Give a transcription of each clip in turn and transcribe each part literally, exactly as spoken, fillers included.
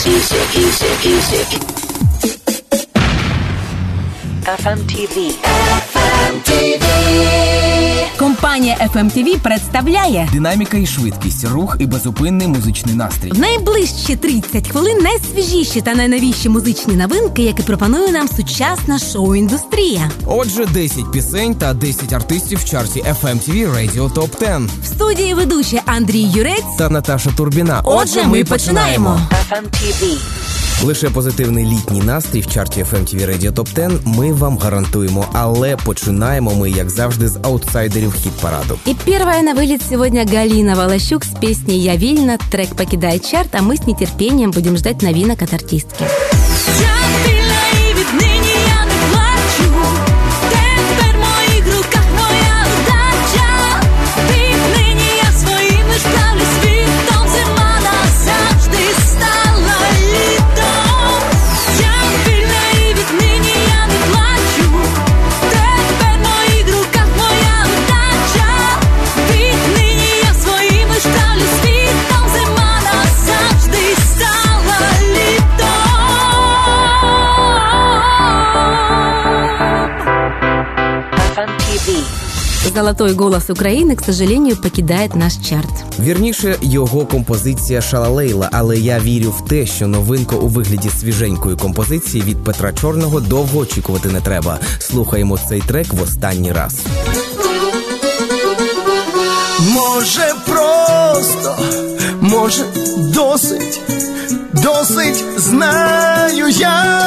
Music, music, music. еф ем ті ві. еф ем ті ві. Компанія еф ем ті ві представляє динаміка і швидкість, рух і безупинний музичний настрій. В найближчі тридцять хвилин найсвіжіші та найновіші музичні новинки, які пропонує нам сучасна шоу-індустрія. Отже, десять пісень та десять артистів в чарті еф ем ті ві Radio Top десять. В студії ведучі Андрій Юрець та Наташа Турбіна. Отже, ми починаємо. еф ем ті ві. Лише позитивний літній настрій в чарті еф ем ті ві Radio Top десять ми вам гарантуємо, але починаємо ми, як завжди, з аутсайдерів хіт-параду. И первая на вылет сегодня Галина Волощук с песней «Я вильна». Трек покидает чарт, а мы с нетерпением будем ждать новинок от артистки. Золотой голос України, к сожалению, покидає наш чарт. Вірніше, його композиція «Шалалейла», але я вірю в те, що новинку у вигляді свіженької композиції від Петра Чорного довго очікувати не треба. Слухаємо цей трек в останній раз. Може просто, може досить, досить знаю я.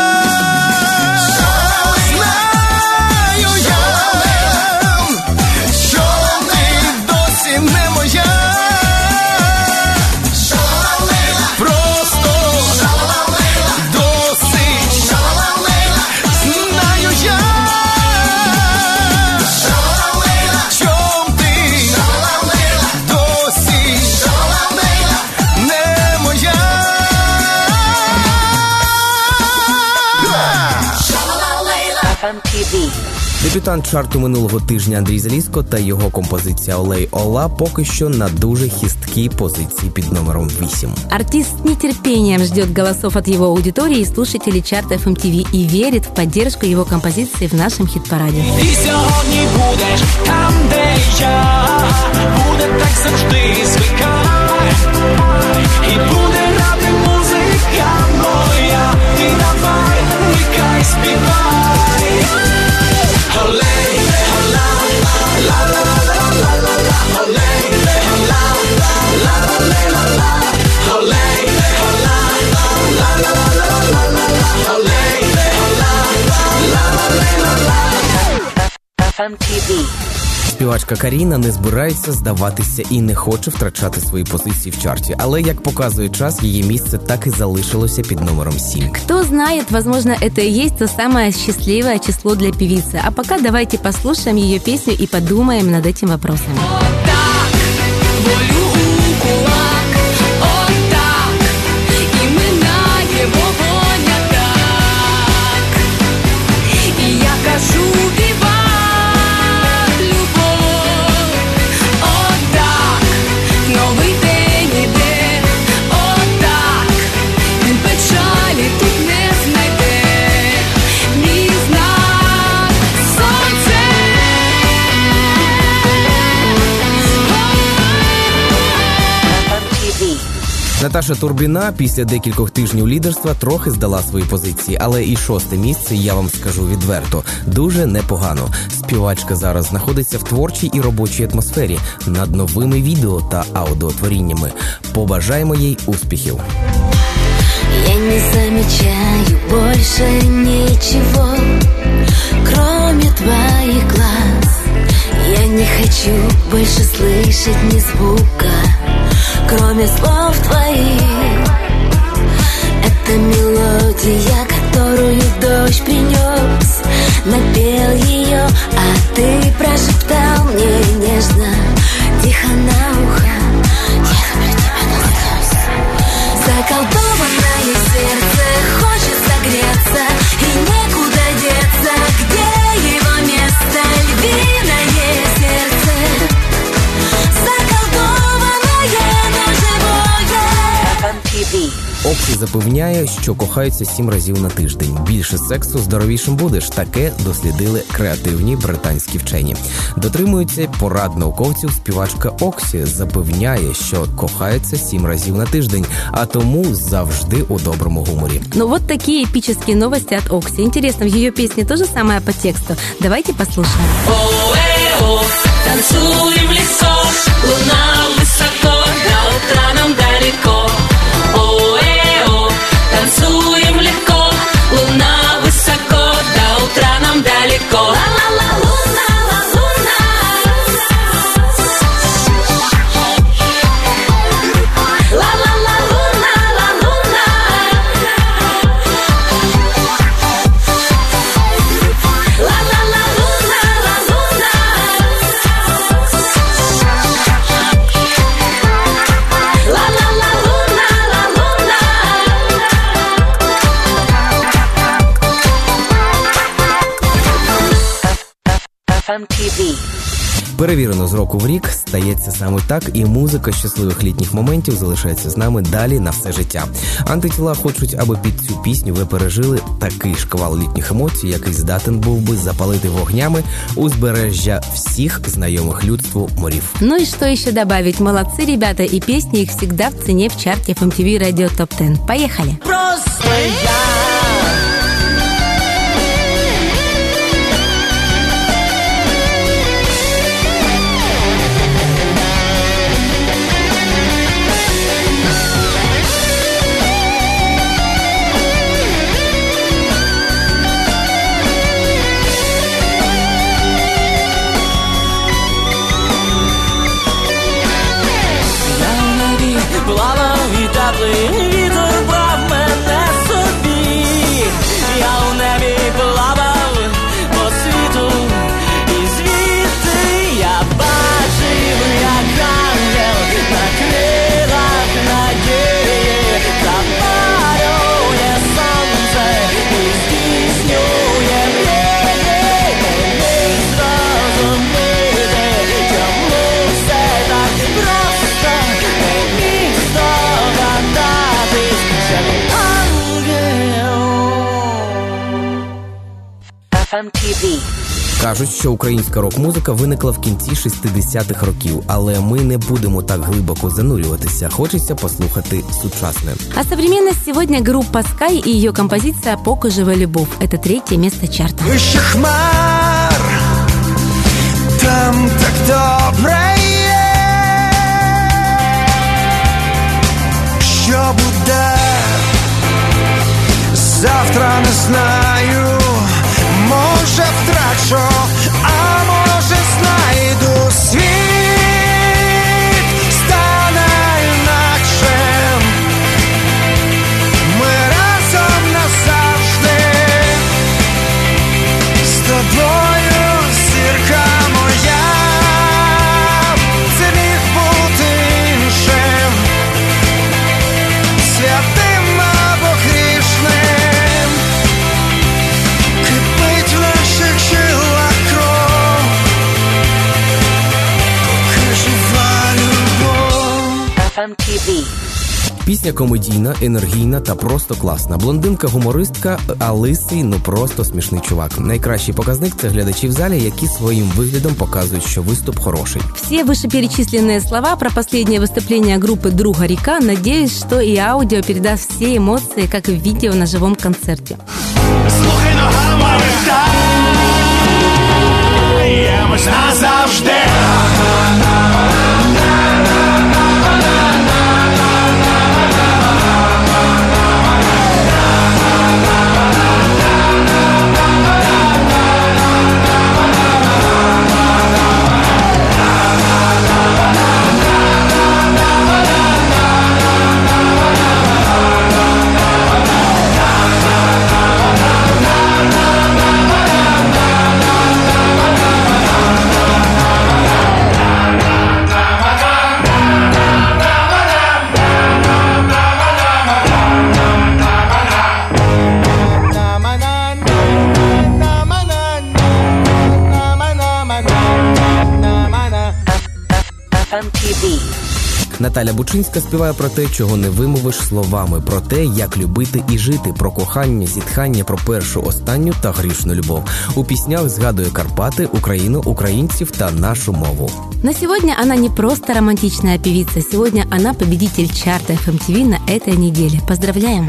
Дебютант чарту минулого тижня Андрій Залізко та його композиція «Олей Ола» поки що на дуже хисткій позиції під номером вісім. Артист с нетерпением ждет голосов от его аудитории и слушателей чарта еф ем ті ві и верит в поддержку его композиции в нашем хит-параде. Ти сьогодні будеш там, де я, буде так завжди, звикай, і буде грати музика моя, ти давай, вмикай, співай. Олей, ола, ла, ла, ла, ла, ла, ла, олей, ола, ла, ла, ла, ла, олей, ола, ла, ла, ла, ла, ла, олей, ола, ла, ла, ла, ла. еф ем ті ві. Співачка Каріна не збирається здаватися і не хоче втрачати свої позиції в чарті. Але, як показує час, її місце так і залишилося під номером сім. Кто знает, возможно, это и есть то самое счастливое число для певицы. А пока давайте послушаем ее песню и подумаем над этим вопросом. Наташа Турбіна після декількох тижнів лідерства трохи здала свої позиції, але і шосте місце, я вам скажу відверто, дуже непогано. Співачка зараз знаходиться в творчій і робочій атмосфері над новими відео та аудіотворіннями. Побажаємо їй успіхів. Я не замечаю больше ничего, кроме твоих глаз. Я не хочу больше слышать ни звука, кроме слов твоих. Это мелодия, которую дождь принес, напел ее, а ты прошептал мне нежно, тихо на ухо. Я люблю тебя до слез. Заколдованное сердце хочет согреться, и некуда деться, где его место, львиное сердце. Заколдованное, но живое. еф ем ті ві. Оксі запевняє, що кохаються сім разів на тиждень. Більше сексу, здоровішим будеш. Таке дослідили креативні британські вчені. Дотримується порад науковців співачка Оксі. Запевняє, що кохається сім разів на тиждень, а тому завжди у доброму гуморі. Ну вот такие эпические новости от Окси. Интересно, в ее песне то же самое по тексту. Давайте послушаем. О-э-о, танцуем в лесо, луна высоко, до утра нам далеко. О-э-о, танцуем легко, луна высоко, до утра нам далеко. Ла-ла-ла, луна, ла-луна. Ла-ла-ла, луна, ла-луна. Ла-ла-ла, луна, ла-луна. Ла-ла-ла, луна, ла-луна. эф эм ти ви. Перевірено з року в рік, стається саме так, і музика щасливих літніх моментів залишається з нами далі на все життя. Антитіла хочуть, аби під цю пісню ви пережили такий шквал літніх емоцій, який здатен був би запалити вогнями узбережжя всіх знайомих людству морів. Ну и что еще добавить? Молодцы ребята, и песни их всегда в цене в чарте эф эм ти ви Radio Top десять. Поехали! Просто я плавав і теплий вітер брав мене собі. Я у небі плавав по світу, і звідти я бачив, як ангел на крилах надії запалює сонце і здійснює мрії. Не міг зрозуміти, чому все так просто, не міг здогадатись, що ангел. еф ем ті ви. Кажуть, що українська рок-музика виникла в кінці шістдесятих років, але ми не будемо так глибоко занурюватися. Хочеться послухати сучасне. А современность сегодня группа Sky и ее композиция «Покужева любовь». Это третье место чарта. вище хмар, там так добре є. Що буде завтра, не знаю. Може втрачу, а може знайду. Світ стане інакшим. Ми разом назавжди. З тобою, зірка моя, це міг бути іншим, святим або грішним. Кипить в наших жилах кров, поки жива любов. еф ем ті ви. Пісня комедійна, енергійна та просто класна. Блондинка-гумористка, а лисий, ну просто смішний чувак. Найкращий показник – це глядачі в залі, які своїм виглядом показують, що виступ хороший. Все вышеперечисленные слова про последнее выступление группы «Друга река», надеюсь, что и аудио передаст все эмоции, как и видео на живом концерте. Слухай ногами, вертаємось назавжди. Наталя Бучинська співає про те, чого не вимовиш словами, про те, як любити і жити, про кохання, зітхання, про першу, останню та грішну любов. У піснях згадує Карпати, Україну, українців та нашу мову. На сегодня она не просто романтичная певица, сегодня она победитель чарта эф эм ти ви на этой неделе. Поздравляем!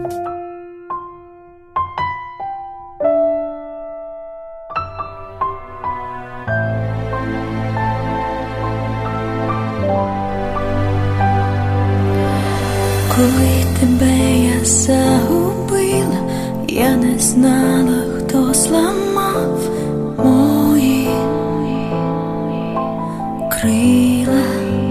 Коли тебе я загубила, я не знала, хто зламав мої крила.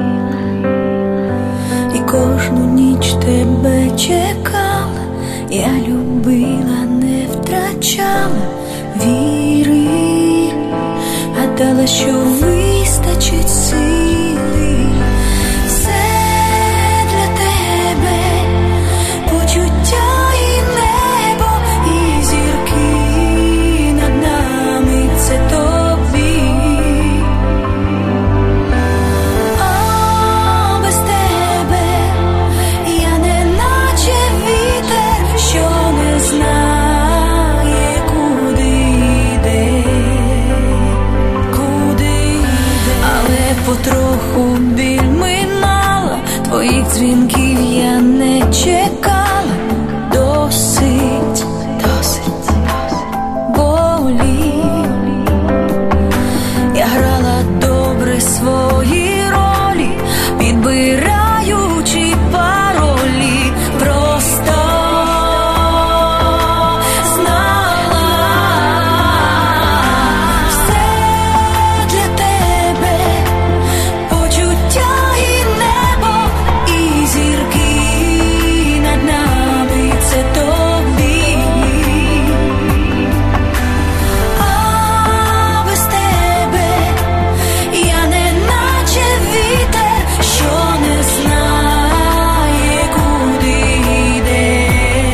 І кожну ніч тебе чекала, я любила, не втрачала віри, гадала, що вистачить сили. Потроху біль минала, твоїх дзвінків я не чекала. Досить, досить болі. Я грала добре свої ролі, підбираючи паролі. Просто знала, все для тебе. Почуття і небо, і зірки над нами – це тобі. А без тебе я не наче вітер, що не знає, куди йде.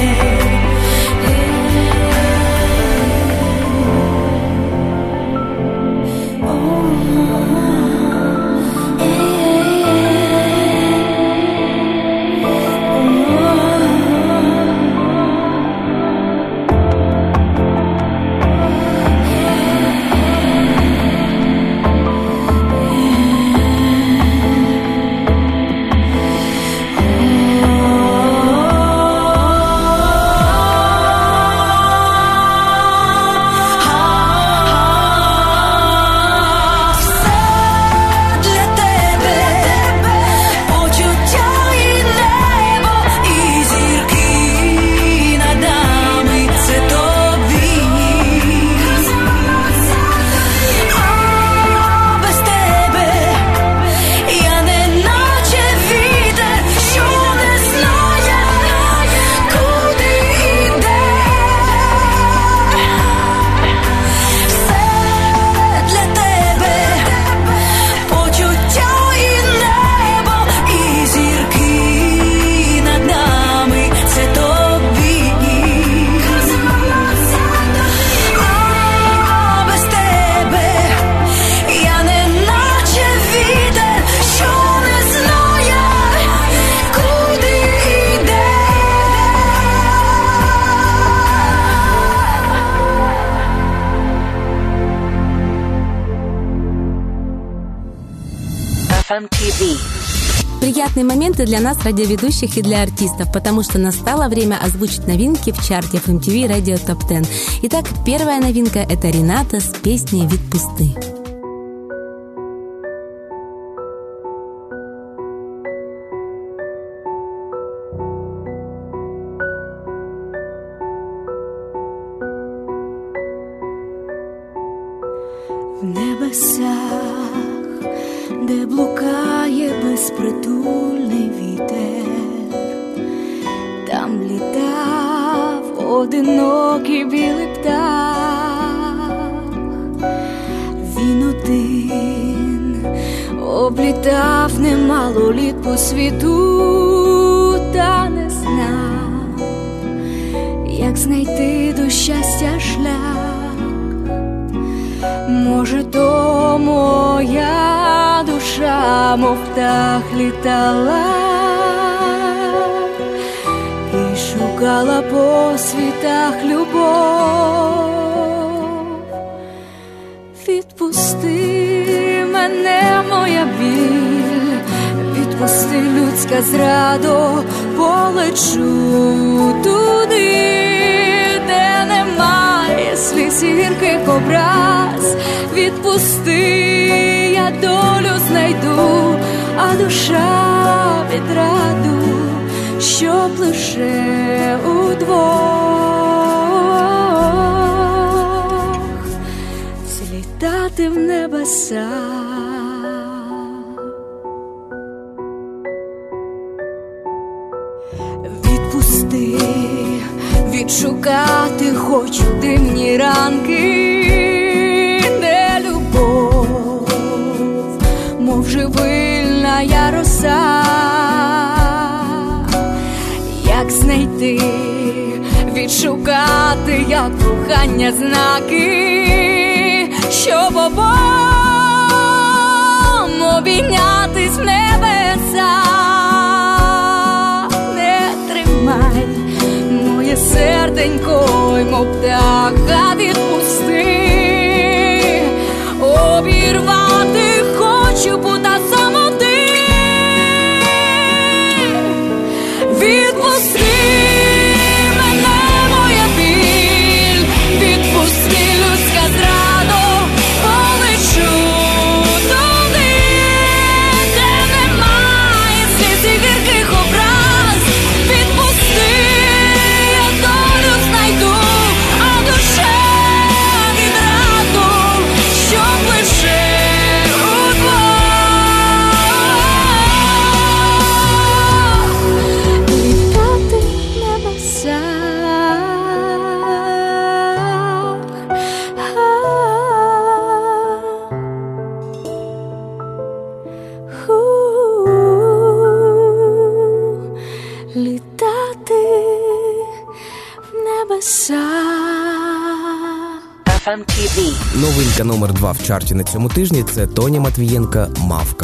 эф эм ти ви. Приятные моменты для нас, радиоведущих, и для артистов, потому что настало время озвучить новинки в чарте эф эм ти ви Radio Top десять. Итак, первая новинка – это Рената с песней «Відпусти». В небесах, де блукає безпритульний вітер, там літав одинокий білий птах. Він один облітав немало літ по світу, та не знав, як знайти до щастя шлях. Може, то моя душа душа, мов птах, літала і шукала по світах любов. Відпусти мене, моя біль, відпусти, людська зрадо, полечу туди, де немає сліз і гірких образ. Відпусти, я долю знайду, а душа відраду, щоб лише удвох злітати в небеса. Відпусти, відшукати хочу димні ранки, де любов, мов живильна я роса. Як знайти, відшукати, як кохання знаки, щоб обом обійнятись в небеса. Не тримай моє серденько, й мов птаха, відпусти. Обірвати хочу пута самоти. Відпусти мене, моя біль, відпусти, людська зрадо, полечу туди, де немає сліз і гірких образ. Відпусти, я долю знайду, а душа відраду, щоб лише літати в небеса. еф ем ті ві. Новинка номер два в чарті на цьому тижні – це Тоня Матвієнка «Мавка».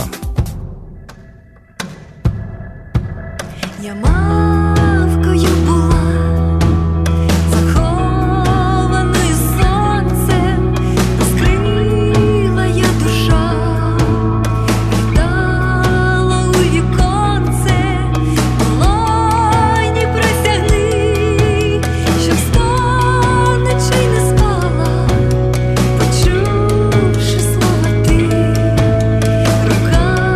Я мавкою була, захованою сонцем, розкрила я душа, літала у віконце, долоні присягни, що встанучи не спала, почувши слова ти, рука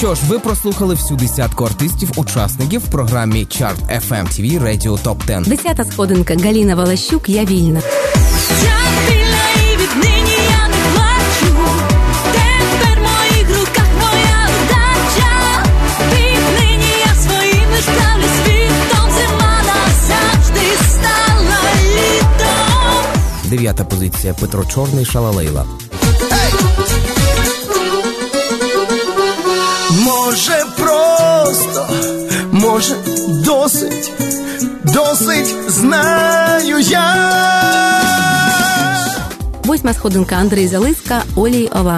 Що ж, ви прослухали всю десятку артистів-учасників в програмі Chart еф ем ті ві Radio Top десять. Десята сходинка Галіна Волощук «Я вільна». Я вільна і віднині я не плачу. Тепер в моїх руках моя удача. Віднині я своїми справлю світом. Зима назавжди стала літом. Дев'ята позиція Петро Чорний «Шалалейла». Може просто, може досить, досить знаю я. Восьма сходинка Андрій Залиска «Олій Ова».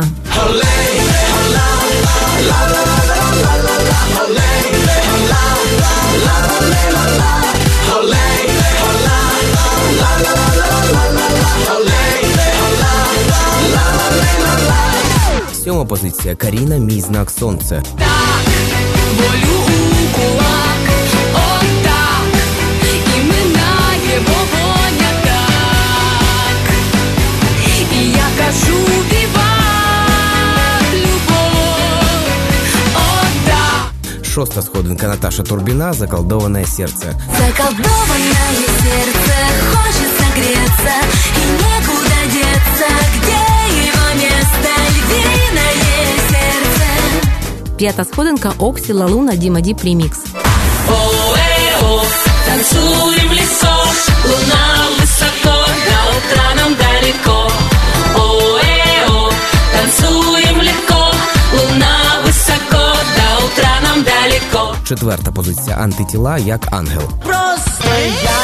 Сьома позиція Каріна «Мій знак сонце». Волю у кулак, отак, і минає вогонь так. І я кажу віват, любов, отак. Шоста сходинка Наташа Турбіна «Заколдованное сердце». Заколдованное сердце хочет согреться, и некуда деться, где его место, львиное сердце. П'ята сходинка Оксі Лалуна Діма Діп ремікс. О-э-о, танцуем в лесок, луна высоко, до утра нам далеко. О-э-о, танцуем легко, луна высоко, до утра нам далеко. Четверта позиція Антитіла «Як ангел». Просто я.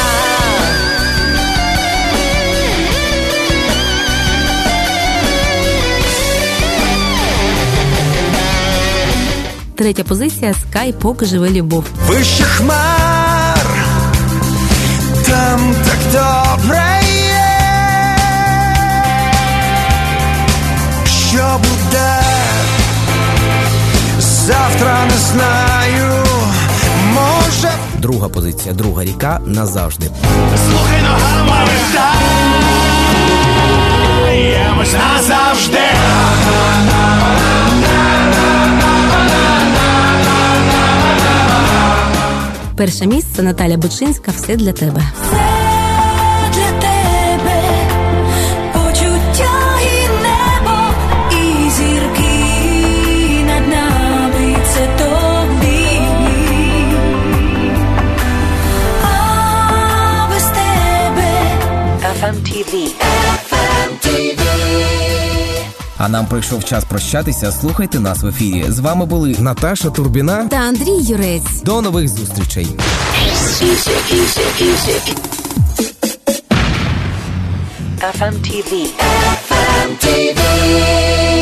Третя позиція Скай «Поки живе любов». Вище хмар, там так добре є. Що буде завтра, не знаю. Може. Друга позиція Друга ріка «Назавжди». Слухай ногами, даємось назавжди. Перше місце Наталя Бучинська «Все для тебе». Все для тебе, почуття і небо, і зірки над нами, це тобі. А без тебе еф ем ті ві. А нам прийшов час прощатися. Слухайте нас в ефірі. З вами були Наташа Турбіна та Андрій Юрець. До нових зустрічей. еф ем ті ві. еф ем ті ві.